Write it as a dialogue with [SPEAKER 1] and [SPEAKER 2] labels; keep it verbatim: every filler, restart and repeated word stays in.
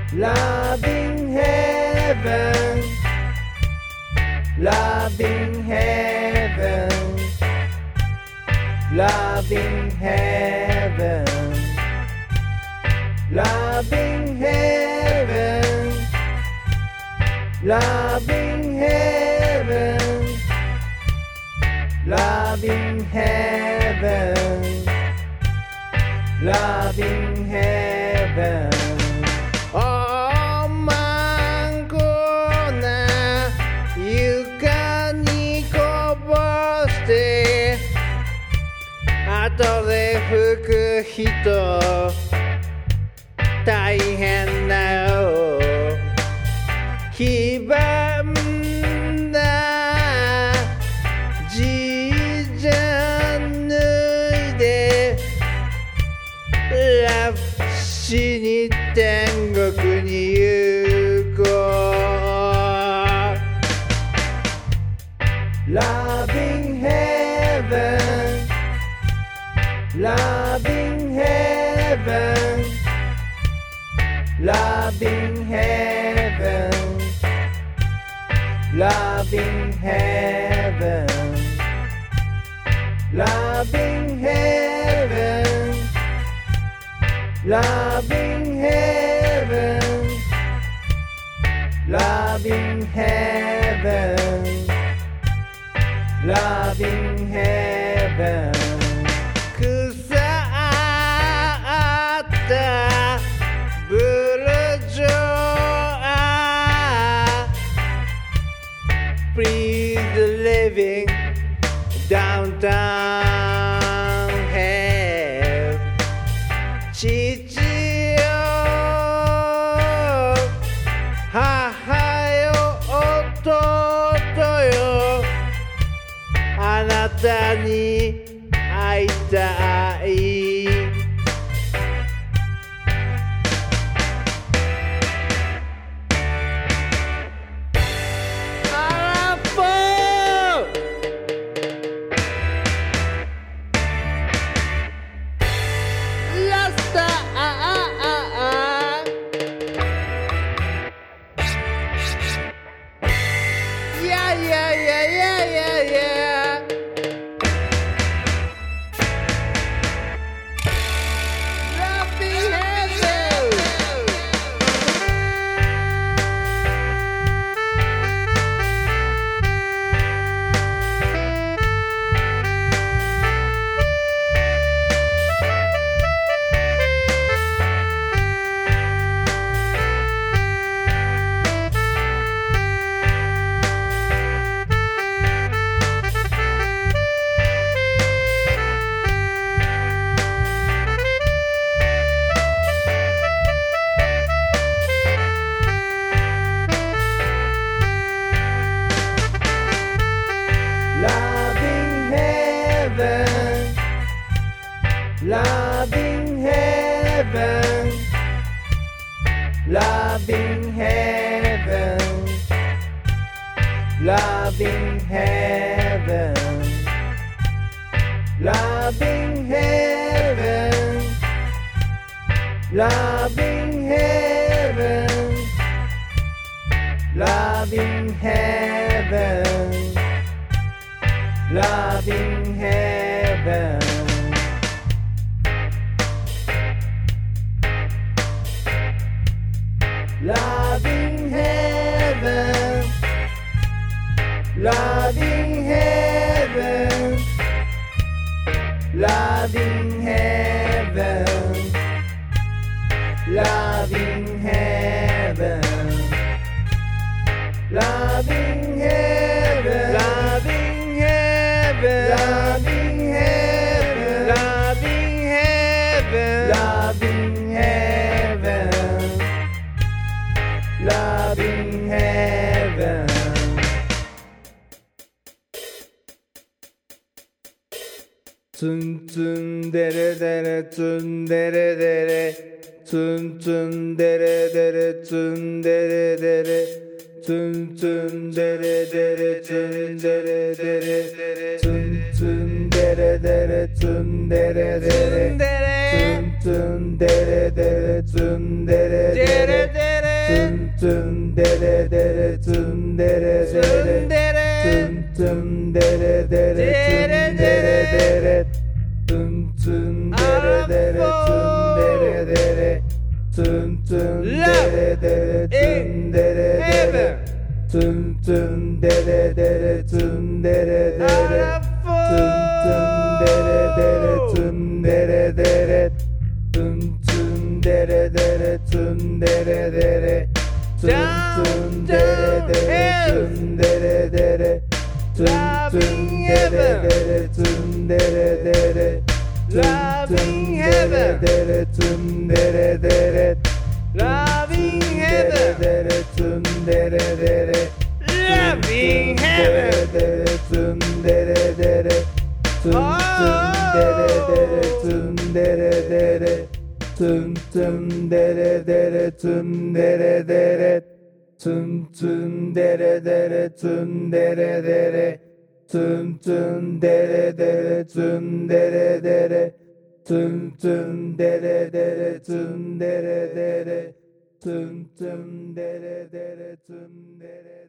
[SPEAKER 1] Loving heaven, loving heaven, loving heaven, loving heaven, loving heaven, loving heaven, loving heaven.
[SPEAKER 2] 後で拭く人大変だよ。黄ばんだじいちゃん脱いでラッシュに天国に行こう。
[SPEAKER 1] Loving heaven, loving heaven, loving heaven, loving heaven, loving heaven, loving heaven, loving heaven, loving heaven.
[SPEAKER 2] ブルジョア Please living downtown here 父よ母よ弟よあなたに会いたい。
[SPEAKER 1] Loving heaven, loving heaven, loving heaven, loving heaven, loving heaven, loving heaven, loving heaven. Loving heaven, loving heaven, loving heaven, loving heaven, loving heaven, loving heaven, loving heaven, loving heaven, loving heaven, loving heaven.
[SPEAKER 2] Tsun tsun dere dere tsun dere dere tsun tsun dere dere tsun dere dere tsun tsun dere dere tsun dere dere tsun tsun dere dere tsun dere dere tsun tsun dere dere tsun dere dere ツンツンデレデレツンデレデレツンツンデレデレツンデレデレツンツンデレデレツンツンデレデレツンデレデレツンツンデレデレツンデレデレツンデレデレツンツンデレデレツンデレデレツンツンデレデレツンデレデレツンツンデレデレツンデレデレLoving heaven, tsundere dere, loving heaven, tsundere dere, loving heaven, tsundere dere, tsundere dere, tsundere dere, tsundere dere, tsundere dere, tsundere dere, tsundere dere. Tsun tsun dere dere tsun dere dere tsun tsun dere dere tsun dere dere tsun tsun dere dere tsun dere